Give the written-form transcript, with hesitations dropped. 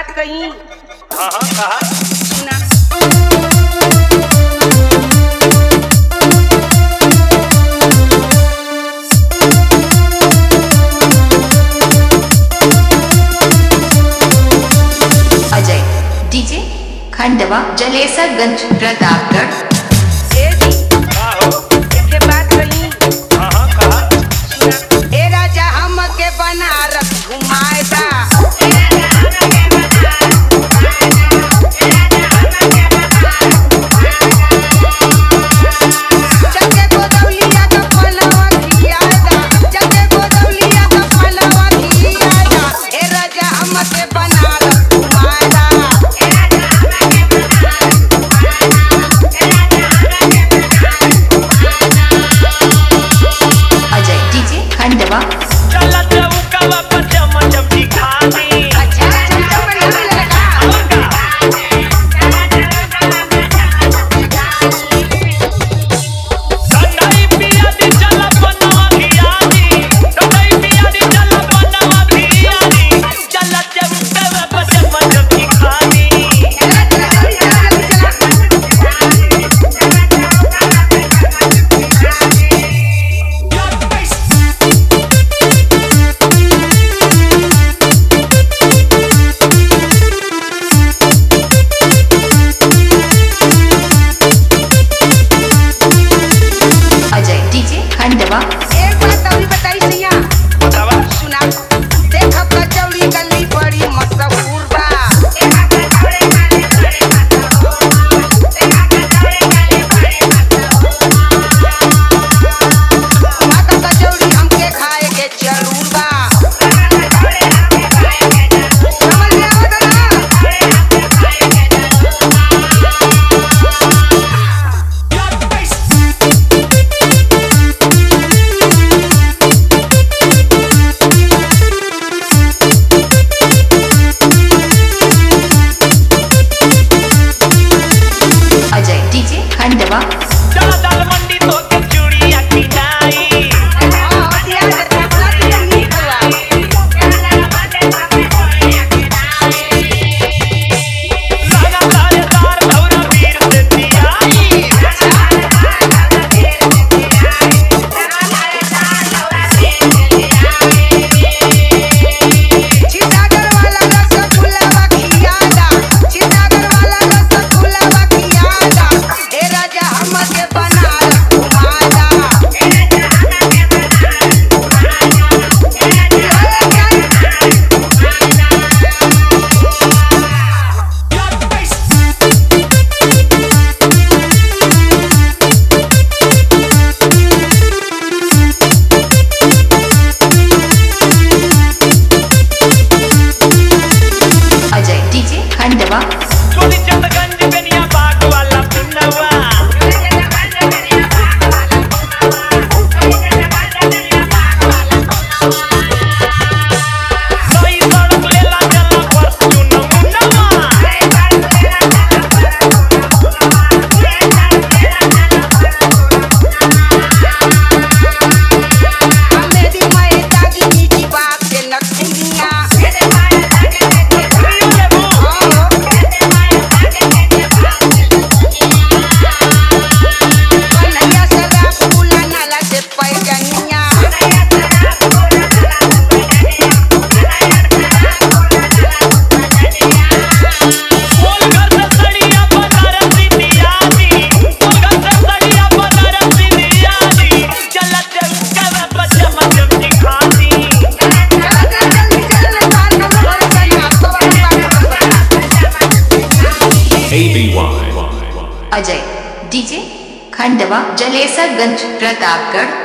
बात कही। हाँ हाँ कहा सुना अजय डीजे खंडवा जलेसरगंज प्रतापगढ़। ए जी का हो के बात कही। हाँ हाँ कहा सुना ए राजा हमके बनारस घुमाएगा। जगे गोदौलिया का पलवा खियादा, जगे गोदौलिया का पलवा खियादा। ए राजा हमके बनारस घुमाएगा। अजय डीजे खंडवा चला चौका पर चमचम दिखा दी अच्छा चमचम बढ़िया मिलेगा। ठंडाई पिया दी चला बनवा खिया दी ठंडाई पिया दी चला बनवा खिया दी चला चौका पर चमचम दिखा दी अजय डीजे खंडवा एक बात अभी बताई सैया बतावा सुना देख कचौड़ी गली बड़ी मशहूर बा। वहाँ का कचौड़ी हमके खाए के जरूर बा। समझ में आवत ना? अजय डीजे खंडवा चला दाल मंडी तो के चूड़िया किनाई हाँ, ध्यान रखना, बड़ा चीज़ नीक बा। लगा तारे तार भौरा वीर से पियाई चितागर वाला रसगुल्ला खियादा, चितागर वाला रसगुल्ला खियादा। ए राजा हमके बनारस घुमादा। अजय डीजे खंडवा चोरी चंदगंज बेनिया बाग वाला पुनवा सही सड़क लेला चला परसुन मुनवा मेरी मैदा की नीची बात के नखुनिया। कन्हैया सदा फूला नाला से पैजनिया। बोल घर से सड़िया बनारसी दिया दी बोल घर से सड़िया बनारसी दिया दी चला चौका पर चमचम दिखा दी जल्दी चल साथ में घर चला तो ABY. अजय डीजे खंडवा जलेसरगंज प्रतापगढ़।